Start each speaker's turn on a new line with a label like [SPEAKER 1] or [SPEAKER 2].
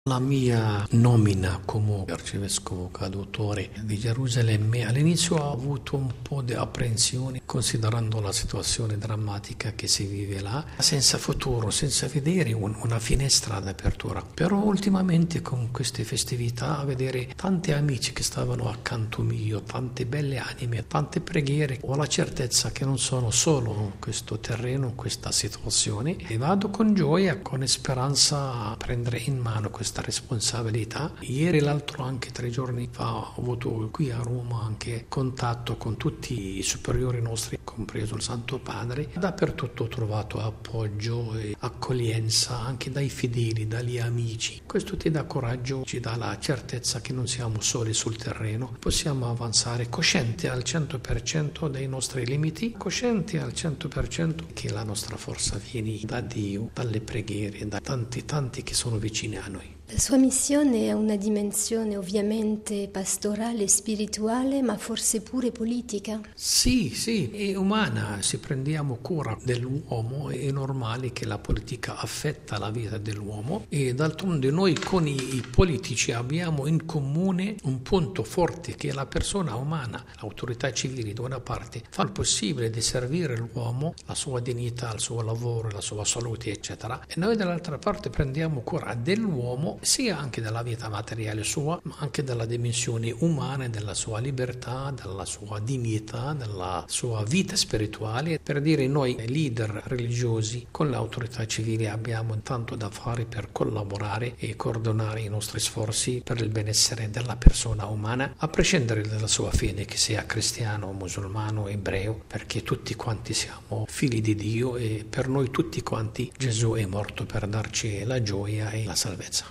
[SPEAKER 1] La mia nomina come arcivescovo cauditore di Gerusalemme all'inizio ho avuto un po' di apprensione considerando la situazione drammatica che si vive là, senza futuro, senza vedere una finestra d'apertura. Però ultimamente con queste festività, vedere tanti amici che stavano accanto mio, tante belle anime, tante preghiere, ho la certezza che non sono solo in questo terreno, in questa situazione e vado con gioia, con speranza a prendere in mano questa responsabilità. Ieri l'altro, anche 3 giorni fa, ho avuto qui a Roma anche contatto con tutti i superiori nostri, compreso il Santo Padre. Dappertutto ho trovato appoggio e accoglienza anche dai fedeli, dagli amici. Questo ti dà coraggio, ci dà la certezza che non siamo soli sul terreno, possiamo avanzare coscienti al 100% dei nostri limiti, coscienti al 100% che la nostra forza viene da Dio, dalle preghiere, da tanti che sono vicini a noi.
[SPEAKER 2] La sua missione ha una dimensione ovviamente pastorale e spirituale, ma forse pure politica?
[SPEAKER 1] Sì, è umana. Se prendiamo cura dell'uomo è normale che la politica affetta la vita dell'uomo e d'altronde noi con i politici abbiamo in comune un punto forte che è la persona umana. L'autorità civile da una parte fa il possibile di servire l'uomo, la sua dignità, il suo lavoro, la sua salute eccetera, e noi dall'altra parte prendiamo cura dell'uomo sia anche della vita materiale sua, ma anche della dimensione umana, della sua libertà, della sua dignità, della sua vita spirituale. Per dire, noi leader religiosi con l'autorità civile abbiamo tanto da fare per collaborare e coordinare i nostri sforzi per il benessere della persona umana, a prescindere dalla sua fede, che sia cristiano, musulmano, ebreo, perché tutti quanti siamo figli di Dio e per noi tutti quanti Gesù è morto per darci la gioia e la salvezza.